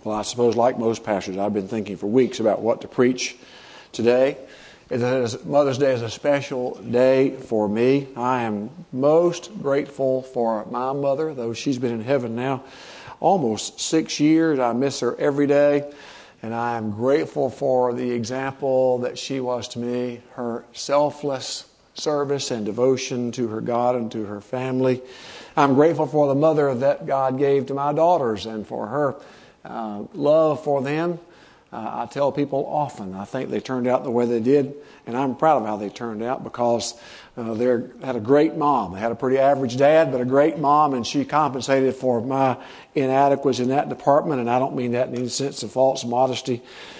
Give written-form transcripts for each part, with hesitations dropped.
Well, I suppose like most pastors, I've been thinking for weeks about what to preach today. Mother's Day is a special day for me. I am most grateful for my mother, though she's been in heaven now almost 6 years. I miss her every day, and I am grateful for the example that she was to me, her selfless service and devotion to her God and to her family. I'm grateful for the mother that God gave to my daughters and for her love for them. I tell people often, I think they turned out the way they did, and I'm proud of how they turned out because they had a great mom. They had a pretty average dad, but a great mom, and she compensated for my inadequacies in that department, and I don't mean that in any sense of false modesty.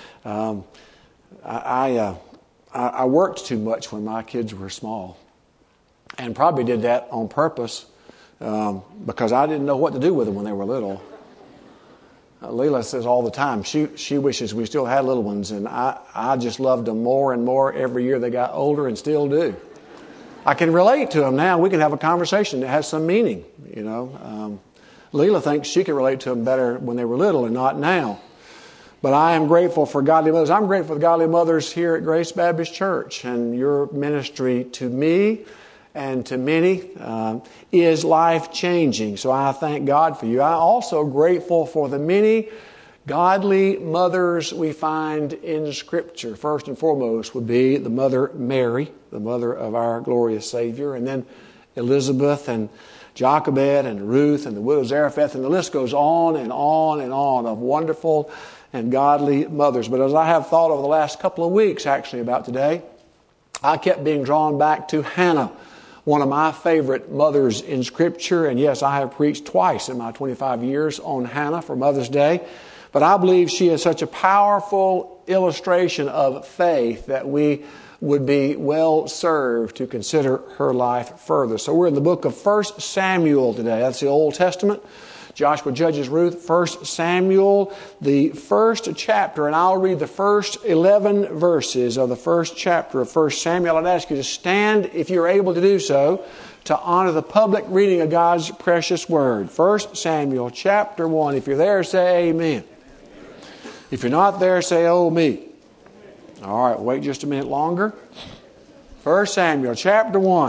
I worked too much when my kids were small, and probably did that on purpose because I didn't know what to do with them when they were little. Leila says all the time, she wishes we still had little ones, and I just loved them more and more every year they got older and still do. I can relate to them now. We can have a conversation that has some meaning, you know. Leila thinks she can relate to them better when they were little and not now. But I am grateful for godly mothers. I'm grateful for the godly mothers here at Grace Baptist Church, and your ministry to me and to many is life-changing. So I thank God for you. I'm also grateful for the many godly mothers we find in Scripture. First and foremost would be the mother Mary, the mother of our glorious Savior, and then Elizabeth and Jochebed and Ruth and the widow Zarephath, and the list goes on and on and on of wonderful and godly mothers. But as I have thought over the last couple of weeks actually about today, I kept being drawn back to Hannah, one of my favorite mothers in Scripture. And yes, I have preached twice in my 25 years on Hannah for Mother's Day. But I believe she is such a powerful illustration of faith that we would be well served to consider her life further. So we're in the book of 1 Samuel today. That's the Old Testament. Joshua, Judges, Ruth, 1 Samuel, the first chapter, and I'll read the first 11 verses of the first chapter of 1 Samuel. I'd ask you to stand, if you're able to do so, to honor the public reading of God's precious word. 1 Samuel, chapter 1. If you're there, say amen. If you're not there, say, oh me. All right, wait just a minute longer. 1 Samuel, chapter 1.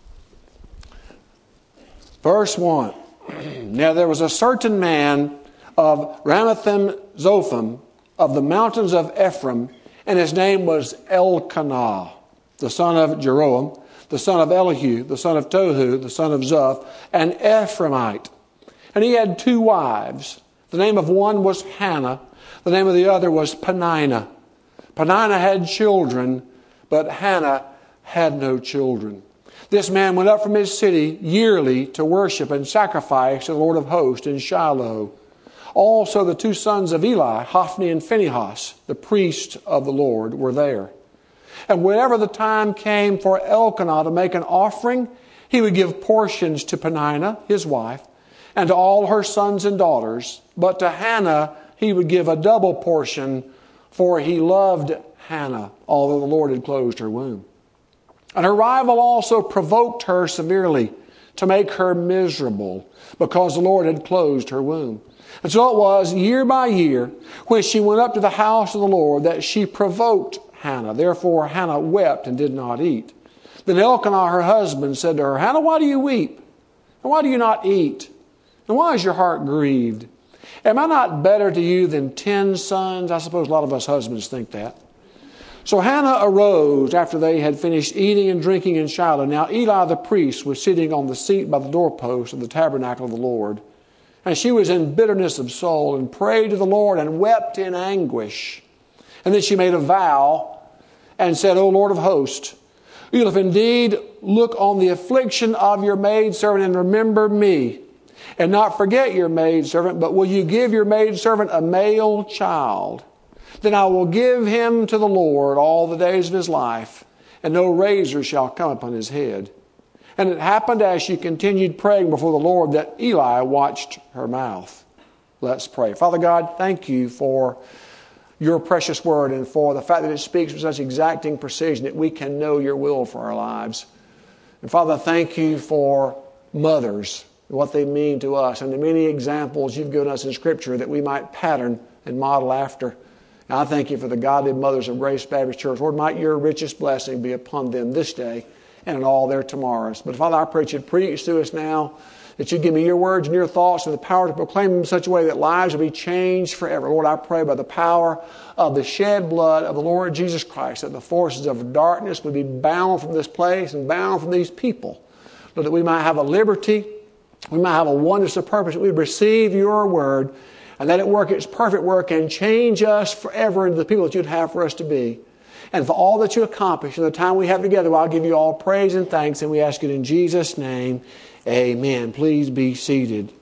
Verse 1. Now there was a certain man of Ramathaim Zophim of the mountains of Ephraim, and his name was Elkanah, the son of Jeroham, the son of Elihu, the son of Tohu, the son of Zuph, an Ephraimite. And he had 2 wives. The name of one was Hannah, the name of the other was Peninnah. Peninnah had children, but Hannah had no children. This man went up from his city yearly to worship and sacrifice to the Lord of hosts in Shiloh. Also the 2 sons of Eli, Hophni and Phinehas, the priest of the Lord, were there. And whenever the time came for Elkanah to make an offering, he would give portions to Peninnah, his wife, and to all her sons and daughters. But to Hannah he would give a double portion, for he loved Hannah, although the Lord had closed her womb. And her rival also provoked her severely to make her miserable, because the Lord had closed her womb. And so it was year by year, when she went up to the house of the Lord, that she provoked Hannah. Therefore Hannah wept and did not eat. Then Elkanah, her husband, said to her, Hannah, why do you weep? And why do you not eat? And why is your heart grieved? Am I not better to you than 10 sons? I suppose a lot of us husbands think that. So Hannah arose after they had finished eating and drinking in Shiloh. Now Eli the priest was sitting on the seat by the doorpost of the tabernacle of the Lord. And she was in bitterness of soul and prayed to the Lord and wept in anguish. And then she made a vow and said, O Lord of hosts, you will if indeed look on the affliction of your maidservant and remember me, and not forget your maidservant, but will you give your maidservant a male child? Then I will give him to the Lord all the days of his life, and no razor shall come upon his head. And it happened as she continued praying before the Lord that Eli watched her mouth. Let's pray. Father God, thank you for your precious word and for the fact that it speaks with such exacting precision that we can know your will for our lives. And Father, thank you for mothers and what they mean to us, and the many examples you've given us in Scripture that we might pattern and model after. And I thank you for the godly mothers of Grace Baptist Church. Lord, might your richest blessing be upon them this day and in all their tomorrows. But Father, I pray that you'd preach to us now, that you'd give me your words and your thoughts and the power to proclaim them in such a way that lives will be changed forever. Lord, I pray by the power of the shed blood of the Lord Jesus Christ that the forces of darkness would be bound from this place and bound from these people. Lord, that we might have a liberty, we might have a oneness of purpose, that we would receive your word and let it work its perfect work and change us forever into the people that you'd have for us to be. And for all that you accomplish in the time we have together, I'll give you all praise and thanks, and we ask it in Jesus' name. Amen. Please be seated.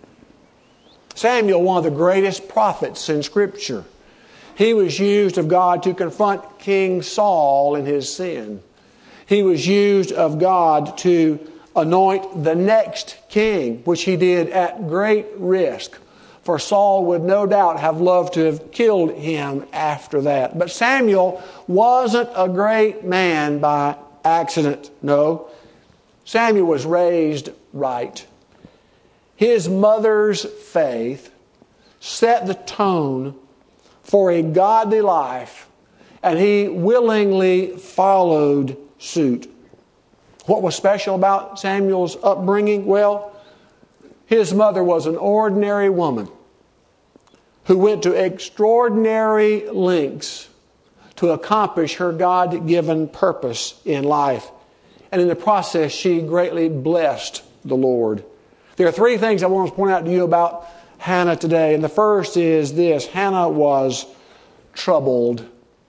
Samuel, one of the greatest prophets in Scripture. He was used of God to confront King Saul in his sin. He was used of God to anoint the next king, which he did at great risk. For Saul would no doubt have loved to have killed him after that. But Samuel wasn't a great man by accident. No. Samuel was raised right. His mother's faith set the tone for a godly life, and he willingly followed suit. What was special about Samuel's upbringing? Well, his mother was an ordinary woman who went to extraordinary lengths to accomplish her God-given purpose in life. And in the process, she greatly blessed the Lord. There are three things I want to point out to you about Hannah today. And the first is this: Hannah was troubled.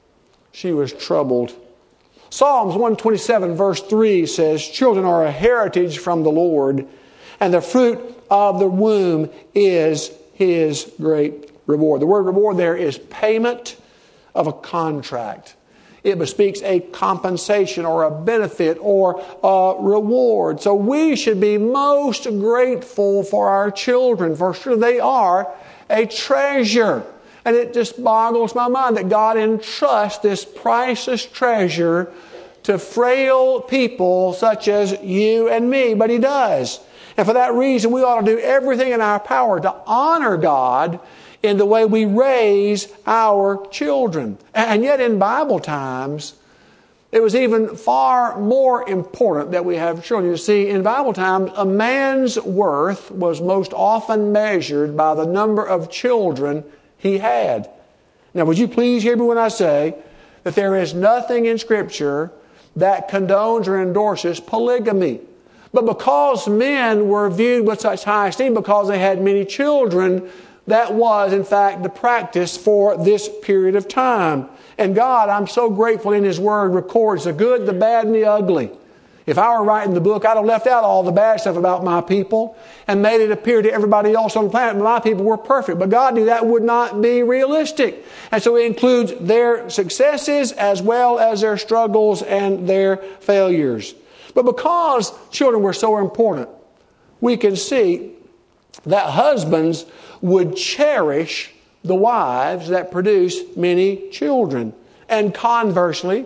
She was troubled. Psalms 127 verse 3 says, "Children are a heritage from the Lord, and the fruit of the womb is His great reward." The word reward there is payment of a contract. It bespeaks a compensation or a benefit or a reward. So we should be most grateful for our children, for sure they are a treasure. And it just boggles my mind that God entrusts this priceless treasure to frail people such as you and me, but He does. And for that reason, we ought to do everything in our power to honor God in the way we raise our children. And yet in Bible times, it was even far more important that we have children. You see, in Bible times, a man's worth was most often measured by the number of children he had. Now, would you please hear me when I say that there is nothing in Scripture that condones or endorses polygamy. But because men were viewed with such high esteem because they had many children, that was, in fact, the practice for this period of time. And God, I'm so grateful in His Word, records the good, the bad, and the ugly. If I were writing the book, I'd have left out all the bad stuff about my people and made it appear to everybody else on the planet that my people were perfect. But God knew that would not be realistic. And so He includes their successes as well as their struggles and their failures. But because children were so important, we can see that husbands would cherish the wives that produce many children. And conversely,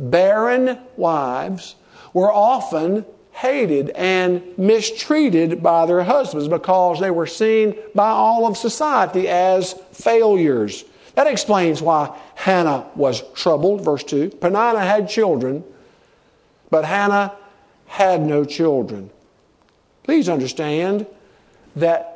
barren wives were often hated and mistreated by their husbands because they were seen by all of society as failures. That explains why Hannah was troubled. Verse 2, Peninnah had children, but Hannah had no children. Please understand that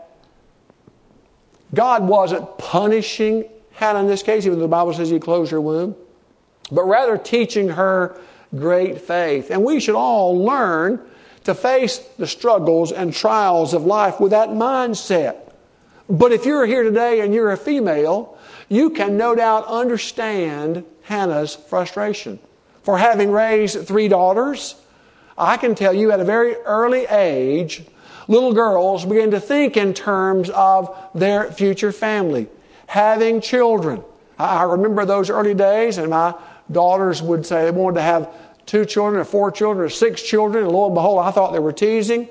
God wasn't punishing Hannah in this case, even though the Bible says He closed her womb, but rather teaching her great faith. And we should all learn to face the struggles and trials of life with that mindset. But if you're here today and you're a female, you can no doubt understand Hannah's frustration. For having raised 3 daughters, I can tell you at a very early age, little girls begin to think in terms of their future family, having children. I remember those early days, and my daughters would say they wanted to have 2 children or 4 children or 6 children, and lo and behold, I thought they were teasing.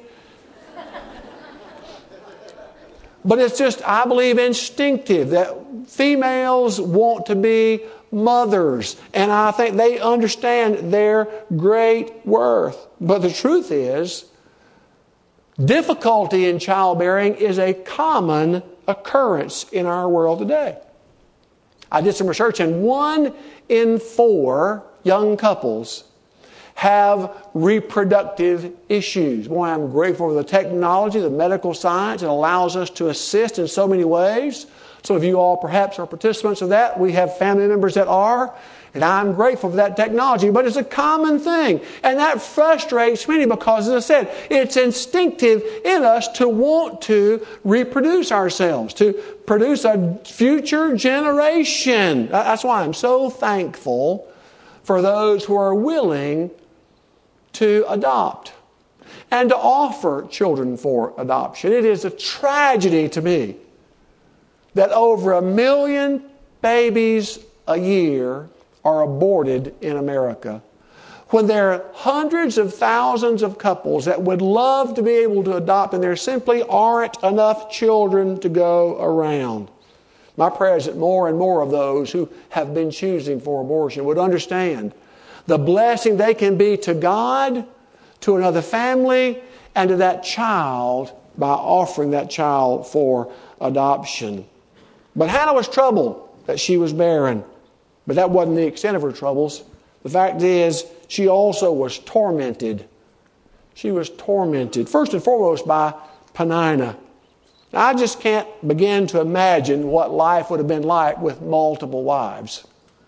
But it's just, I believe, instinctive that females want to be mothers, and I think they understand their great worth. But the truth is, Difficulty in childbearing is a common occurrence in our world today. I did some research, and 1 in 4 young couples have reproductive issues. Boy, I'm grateful for the technology, the medical science. It allows us to assist in so many ways. Some of you all perhaps are participants of that. We have family members that are. And I'm grateful for that technology, but it's a common thing. And that frustrates many because, as I said, it's instinctive in us to want to reproduce ourselves, to produce a future generation. That's why I'm so thankful for those who are willing to adopt and to offer children for adoption. It is a tragedy to me that over 1 million babies a year are aborted in America, when there are hundreds of thousands of couples that would love to be able to adopt, and there simply aren't enough children to go around. My prayer is that more and more of those who have been choosing for abortion would understand the blessing they can be to God, to another family, and to that child by offering that child for adoption. But Hannah was troubled that she was barren. But that wasn't the extent of her troubles. The fact is, she also was tormented. She was tormented, first and foremost, by Peninnah. Now, I just can't begin to imagine what life would have been like with multiple wives.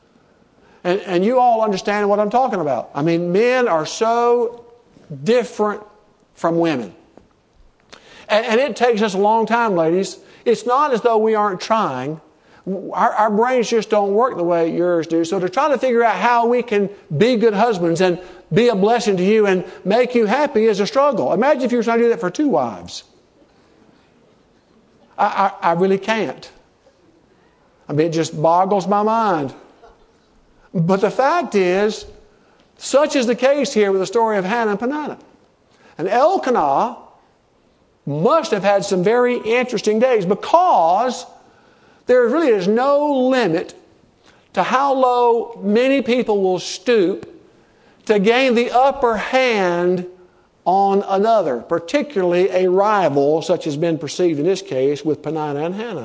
And you all understand what I'm talking about. I mean, men are so different from women. And it takes us a long time, ladies. It's not as though we aren't trying. Our brains just don't work the way yours do. So to try to figure out how we can be good husbands and be a blessing to you and make you happy is a struggle. Imagine if you were trying to do that for 2 wives. I really can't. I mean, it just boggles my mind. But the fact is, such is the case here with the story of Hannah and Peninnah. And Elkanah must have had some very interesting days, because there really is no limit to how low many people will stoop to gain the upper hand on another, particularly a rival such as been perceived in this case with Peninnah and Hannah.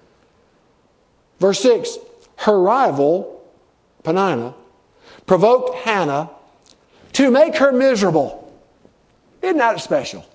Verse 6, her rival, Peninnah, provoked Hannah to make her miserable. Isn't that special?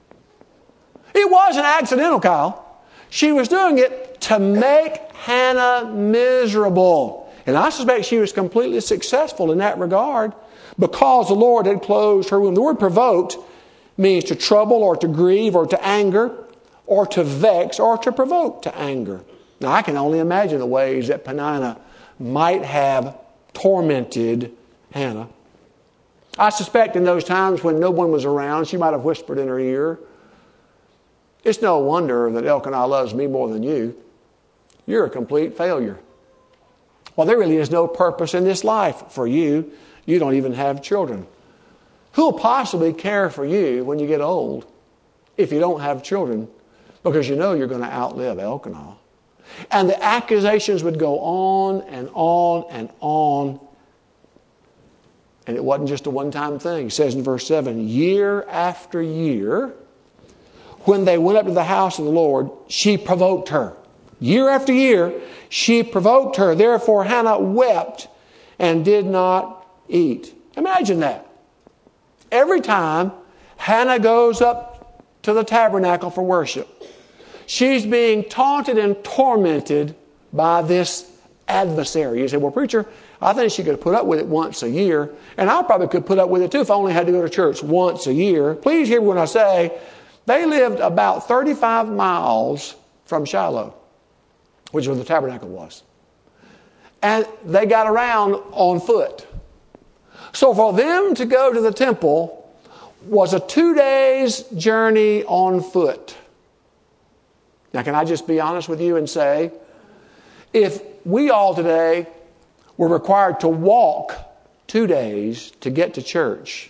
It wasn't accidental, Kyle. She was doing it to make Hannah miserable. And I suspect she was completely successful in that regard, because the Lord had closed her womb. The word provoked means to trouble or to grieve or to anger or to vex or to provoke to anger. Now, I can only imagine the ways that Peninnah might have tormented Hannah. I suspect in those times when no one was around, she might have whispered in her ear, "It's no wonder that Elkanah loves me more than you. You're a complete failure. Well, there really is no purpose in this life for you. You don't even have children. Who will possibly care for you when you get old if you don't have children? Because you know you're going to outlive Elkanah." And the accusations would go on and on and on. And it wasn't just a one-time thing. It says in verse 7, year after year, when they went up to the house of the Lord, she provoked her. Year after year, she provoked her. Therefore, Hannah wept and did not eat. Imagine that. Every time Hannah goes up to the tabernacle for worship, she's being taunted and tormented by this adversary. You say, "Well, preacher, I think she could put up with it once a year." And I probably could put up with it too if I only had to go to church once a year. Please hear when I say they lived about 35 miles from Shiloh, which is where the tabernacle was. And they got around on foot. So for them to go to the temple was a 2 days journey on foot. Now, can I just be honest with you and say, if we all today were required to walk 2 days to get to church,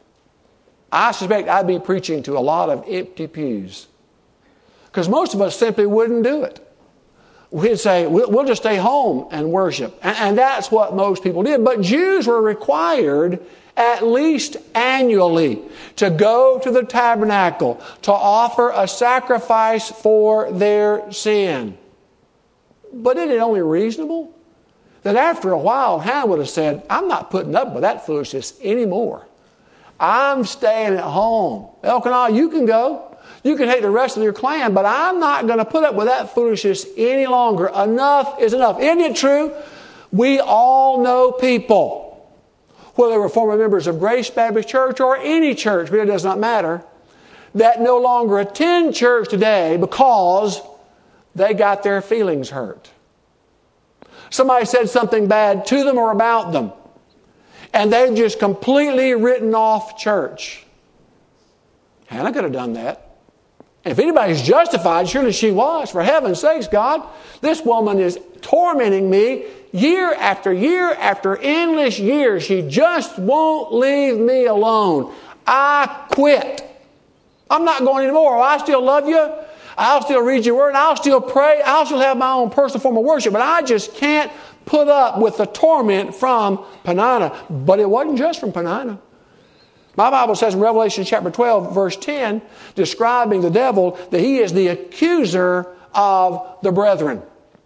I suspect I'd be preaching to a lot of empty pews. Because most of us simply wouldn't do it. We'd say, we'll just stay home and worship. And that's what most people did. But Jews were required at least annually, to go to the tabernacle to offer a sacrifice for their sin. But isn't it only reasonable that after a while Hannah would have said, I'm not putting up with that foolishness anymore. I'm staying at home. Elkanah, you can go. You can take the rest of your clan, but I'm not going to put up with that foolishness any longer. Enough is enough. Isn't it true? We all know people, whether they were former members of Grace Baptist Church or any church, but it does not matter, that no longer attend church today because they got their feelings hurt. Somebody said something bad to them or about them, and they've just completely written off church. Hannah could have done that. If anybody's justified, surely she was. For heaven's sakes, God, this woman is tormenting me year after year after endless years. She just won't leave me alone. I quit. I'm not going anymore. I still love you. I'll still read your word. I'll still pray. I'll still have my own personal form of worship. But I just can't put up with the torment from Peninnah. But it wasn't just from Peninnah. My Bible says in Revelation chapter 12, verse 10, describing the devil, that he is the accuser of the brethren.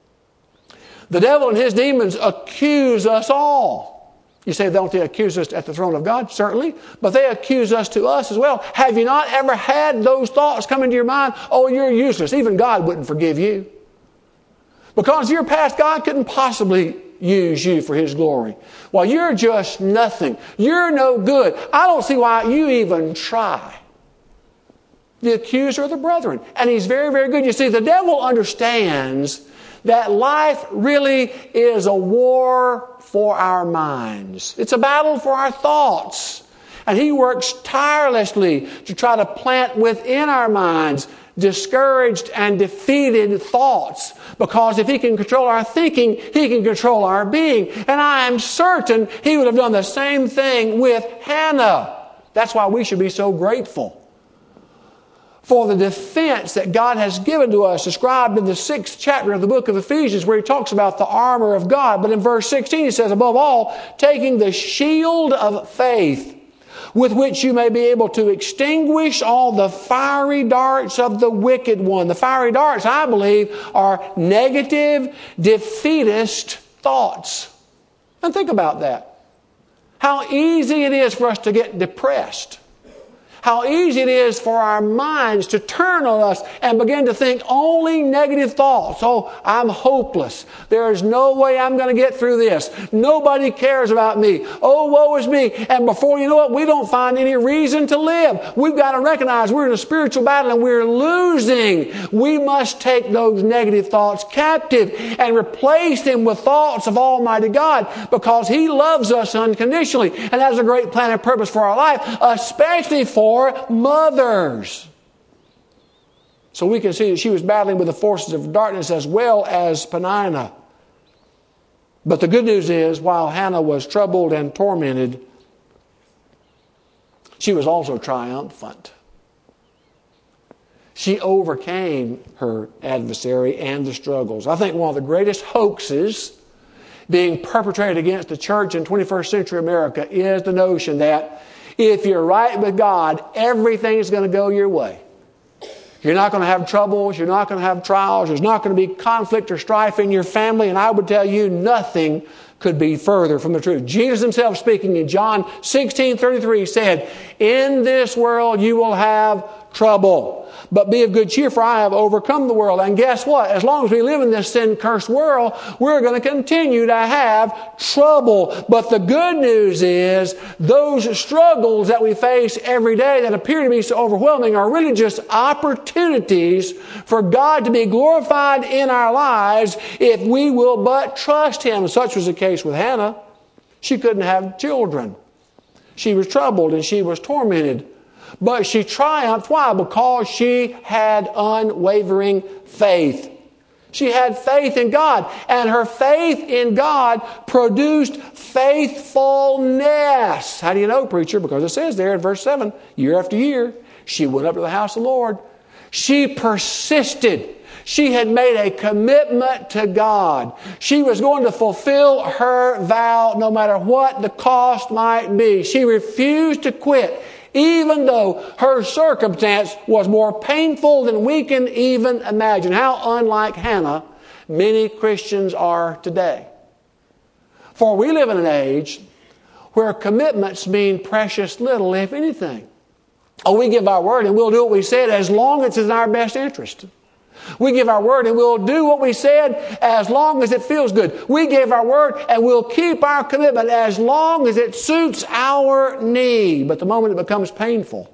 The devil and his demons accuse us all. You say, don't they accuse us at the throne of God? Certainly. But they accuse us to us as well. Have you not ever had those thoughts come into your mind? Oh, you're useless. Even God wouldn't forgive you. Because your past, God couldn't possibly use you for His glory. Well, you're just nothing. You're no good. I don't see why you even try. The accuser of the brethren. And he's very, very good. You see, the devil understands that life really is a war for our minds. It's a battle for our thoughts. And he works tirelessly to try to plant within our minds discouraged and defeated thoughts. Because if he can control our thinking, he can control our being. And I am certain he would have done the same thing with Hannah. That's why we should be so grateful for the defense that God has given to us, described in the 6th chapter of the book of Ephesians, where he talks about the armor of God. But in verse 16 he says, above all, taking the shield of faith, with which you may be able to extinguish all the fiery darts of the wicked one. The fiery darts, I believe, are negative, defeatist thoughts. And think about that. How easy it is for us to get depressed. How easy it is for our minds to turn on us and begin to think only negative thoughts. Oh, I'm hopeless. There is no way I'm going to get through this. Nobody cares about me. Oh, woe is me. And before you know it, we don't find any reason to live. We've got to recognize we're in a spiritual battle and we're losing. We must take those negative thoughts captive and replace them with thoughts of Almighty God, because He loves us unconditionally and has a great plan and purpose for our life, especially for mothers. So we can see that she was battling with the forces of darkness as well as Peninnah. But the good news is, while Hannah was troubled and tormented, she was also triumphant. She overcame her adversary and the struggles. I think one of the greatest hoaxes being perpetrated against the church in 21st century America is the notion that if you're right with God, everything is going to go your way. You're not going to have troubles. You're not going to have trials. There's not going to be conflict or strife in your family. And I would tell you, nothing could be further from the truth. Jesus Himself, speaking in John 16:33, said, in this world you will have trouble, but be of good cheer, for I have overcome the world. And guess what? As long as we live in this sin-cursed world, we're going to continue to have trouble. But the good news is, those struggles that we face every day that appear to be so overwhelming are really just opportunities for God to be glorified in our lives if we will but trust Him. Such was the case with Hannah. She couldn't have children. She was troubled and she was tormented. But she triumphed. Why? Because she had unwavering faith. She had faith in God. And her faith in God produced faithfulness. How do you know, preacher? Because it says there in verse 7, year after year, she went up to the house of the Lord. She persisted. She had made a commitment to God. She was going to fulfill her vow no matter what the cost might be. She refused to quit, even though her circumstance was more painful than we can even imagine. How unlike Hannah many Christians are today. For we live in an age where commitments mean precious little, if anything. Oh, we give our word and we'll do what we said as long as it's in our best interest. We give our word and we'll do what we said as long as it feels good. We give our word and we'll keep our commitment as long as it suits our need. But the moment it becomes painful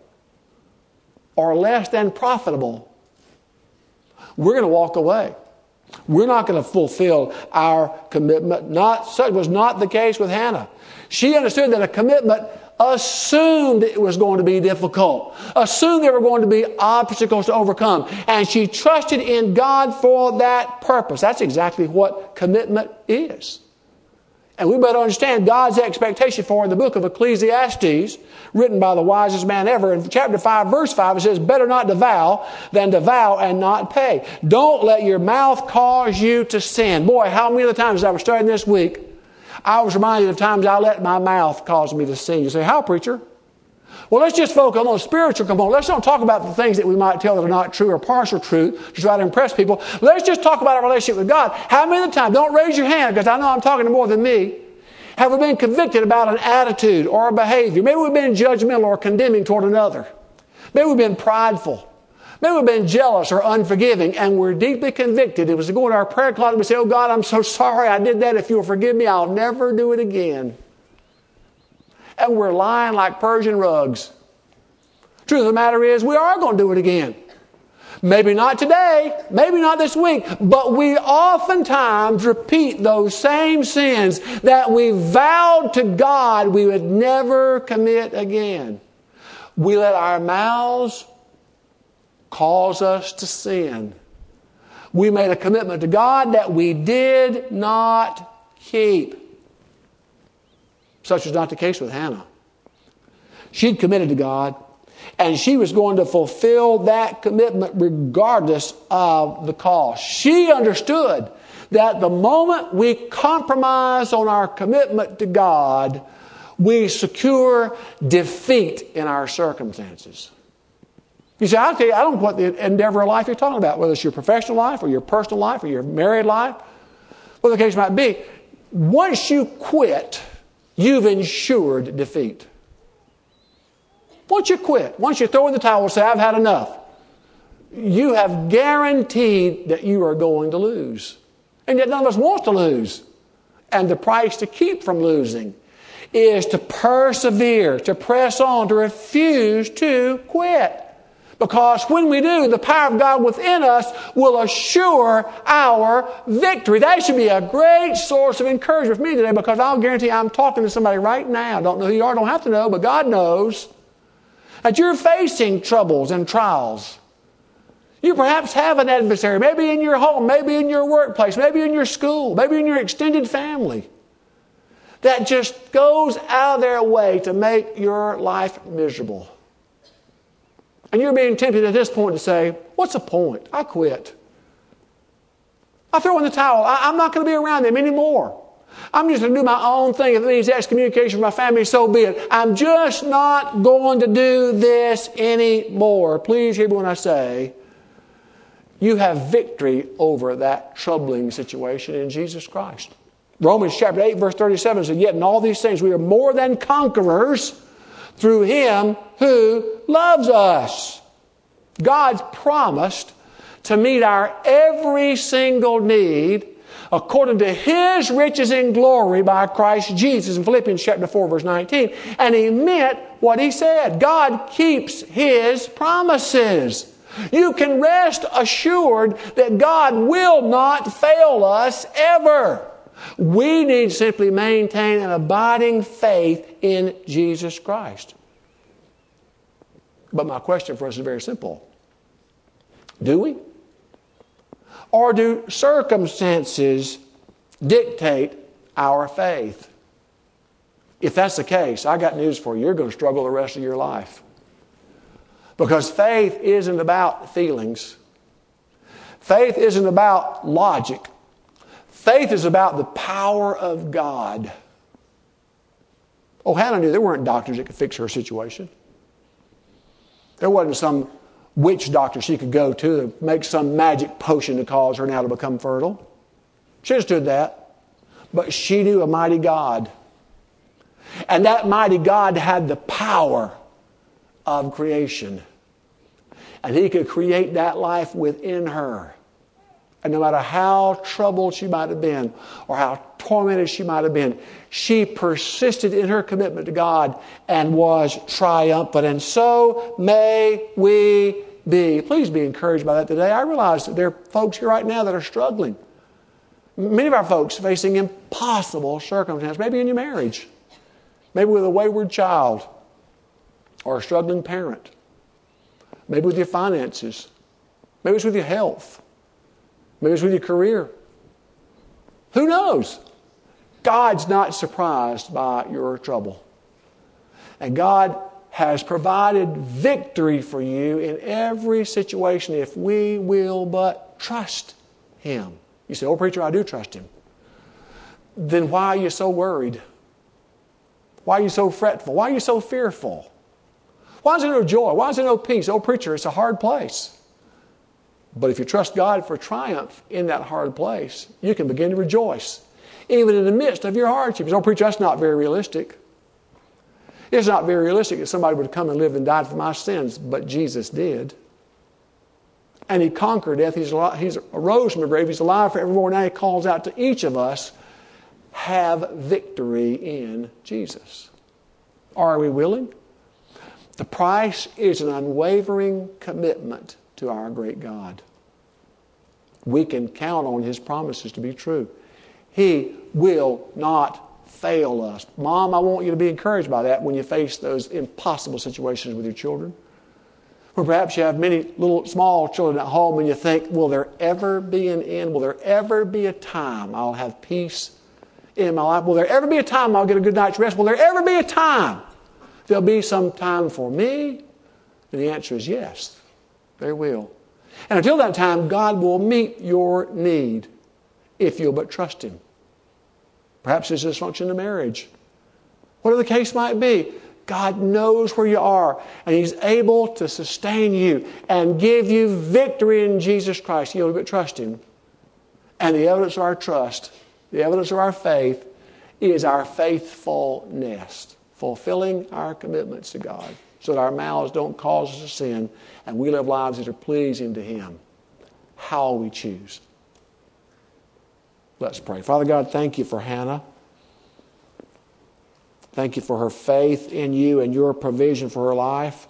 or less than profitable, we're going to walk away. We're not going to fulfill our commitment. Such was not the case with Hannah. She understood that a commitment assumed it was going to be difficult, assumed there were going to be obstacles to overcome, and she trusted in God for that purpose. That's exactly what commitment is. And we better understand God's expectation for in the book of Ecclesiastes, written by the wisest man ever. In chapter 5, verse 5, it says, better not to vow than to vow and not pay. Don't let your mouth cause you to sin. Boy, how many of the times I was studying this week, I was reminded of times I let my mouth cause me to sin. You say, how, preacher? Well, let's just focus on the spiritual component. Let's not talk about the things that we might tell that are not true or partial truth to try to impress people. Let's just talk about our relationship with God. How many of the time, don't raise your hand because I know I'm talking to more than me, have we been convicted about an attitude or a behavior? Maybe we've been judgmental or condemning toward another. Maybe we've been prideful. Maybe we've been jealous or unforgiving, and we're deeply convicted. It was to go in our prayer closet and we say, oh God, I'm so sorry I did that. If you'll forgive me, I'll never do it again. And we're lying like Persian rugs. Truth of the matter is, we are going to do it again. Maybe not today, maybe not this week, but we oftentimes repeat those same sins that we vowed to God we would never commit again. We let our mouths cause us to sin. We made a commitment to God that we did not keep. Such was not the case with Hannah. She'd committed to God, and she was going to fulfill that commitment regardless of the cost. She understood that the moment we compromise on our commitment to God, we secure defeat in our circumstances. You say, I'll tell you, I don't know what the endeavor of life you're talking about, whether it's your professional life or your personal life or your married life, whatever the case might be. Once you quit, you've ensured defeat. Once you quit, once you throw in the towel and say, I've had enough, you have guaranteed that you are going to lose. And yet none of us wants to lose. And the price to keep from losing is to persevere, to press on, to refuse to quit. Because when we do, the power of God within us will assure our victory. That should be a great source of encouragement for me today, because I'll guarantee I'm talking to somebody right now. Don't know who you are, don't have to know, but God knows that you're facing troubles and trials. You perhaps have an adversary, maybe in your home, maybe in your workplace, maybe in your school, maybe in your extended family, that just goes out of their way to make your life miserable. And you're being tempted at this point to say, what's the point? I quit. I throw in the towel. I'm not going to be around them anymore. I'm just going to do my own thing. If it means excommunication from my family, so be it. I'm just not going to do this anymore. Please hear me when I say, you have victory over that troubling situation in Jesus Christ. Romans chapter 8, verse 37 says, yet in all these things we are more than conquerors through Him who loves us. God's promised to meet our every single need according to His riches in glory by Christ Jesus in Philippians chapter 4, verse 19. And He meant what He said. God keeps His promises. You can rest assured that God will not fail us ever. We need to simply maintain an abiding faith in Jesus Christ. But my question for us is very simple. Do we? Or do circumstances dictate our faith? If that's the case, I got news for you. You're going to struggle the rest of your life. Because faith isn't about feelings. Faith isn't about logic. Faith is about the power of God. Oh, Hannah knew there weren't doctors that could fix her situation. There wasn't some witch doctor she could go to make some magic potion to cause her now to become fertile. She understood that. But she knew a mighty God. And that mighty God had the power of creation. And He could create that life within her. And no matter how troubled she might have been or how tormented she might have been, she persisted in her commitment to God and was triumphant. And so may we be. Please be encouraged by that today. I realize that there are folks here right now that are struggling. Many of our folks facing impossible circumstances, maybe in your marriage, maybe with a wayward child or a struggling parent, maybe with your finances, maybe it's with your health, maybe it's with your career. Who knows? God's not surprised by your trouble. And God has provided victory for you in every situation if we will but trust Him. You say, oh, preacher, I do trust Him. Then why are you so worried? Why are you so fretful? Why are you so fearful? Why is there no joy? Why is there no peace? Oh, preacher, it's a hard place. But if you trust God for triumph in that hard place, you can begin to rejoice, even in the midst of your hardships. Oh, preacher, that's not very realistic. It's not very realistic that somebody would come and live and die for my sins, but Jesus did. And He conquered death. He's arose from the grave. He's alive forevermore. Now He calls out to each of us, have victory in Jesus. Are we willing? The price is an unwavering commitment to our great God. We can count on His promises to be true. He will not fail us. Mom, I want you to be encouraged by that when you face those impossible situations with your children. Or perhaps you have many little small children at home and you think, will there ever be an end? Will there ever be a time I'll have peace in my life? Will there ever be a time I'll get a good night's rest? Will there ever be a time there'll be some time for me? And the answer is yes, there will. And until that time, God will meet your need if you'll but trust Him. Perhaps there's dysfunction in marriage. Whatever the case might be, God knows where you are, and He's able to sustain you and give you victory in Jesus Christ. You'll but trust Him. And the evidence of our trust, the evidence of our faith, is our faithfulness, fulfilling our commitments to God, so that our mouths don't cause us to sin, and we live lives that are pleasing to Him. How we choose. Let's pray. Father God, thank You for Hannah. Thank You for her faith in You and Your provision for her life.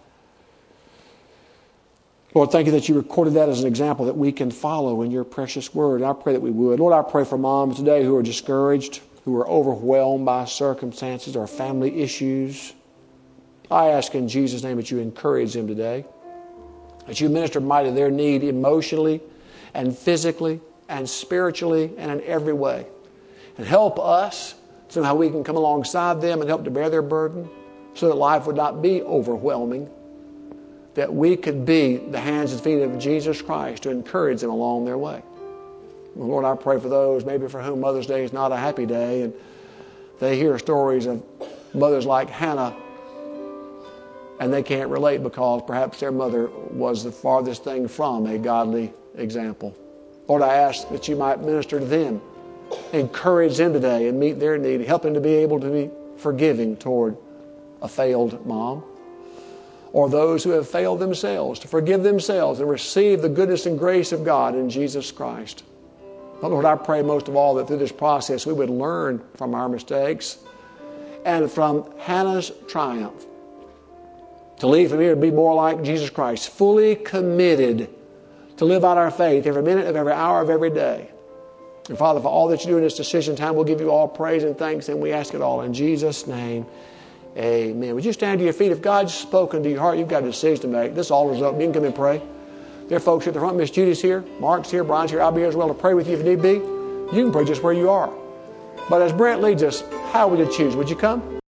Lord, thank You that You recorded that as an example that we can follow in Your precious word. And I pray that we would. Lord, I pray for moms today who are discouraged, who are overwhelmed by circumstances or family issues. I ask in Jesus' name that You encourage them today, that You minister mighty to their need emotionally and physically and spiritually and in every way. And help us somehow we can come alongside them and help to bear their burden so that life would not be overwhelming, that we could be the hands and feet of Jesus Christ to encourage them along their way. Well, Lord, I pray for those maybe for whom Mother's Day is not a happy day, and they hear stories of mothers like Hannah, and they can't relate because perhaps their mother was the farthest thing from a godly example. Lord, I ask that You might minister to them, encourage them today and meet their need, help them to be able to be forgiving toward a failed mom, or those who have failed themselves, to forgive themselves and receive the goodness and grace of God in Jesus Christ. But Lord, I pray most of all that through this process we would learn from our mistakes and from Hannah's triumph, to leave from here to be more like Jesus Christ, fully committed to live out our faith every minute of every hour of every day. And Father, for all that You do in this decision time, we'll give You all praise and thanks, and we ask it all in Jesus' name. Amen. Would you stand to your feet? If God's spoken to your heart, you've got a decision to make. This altar's open. You can come and pray. There are folks here at the front. Miss Judy's here. Mark's here. Brian's here. I'll be here as well to pray with you if need be. You can pray just where you are. But as Brent leads us, how would you choose? Would you come?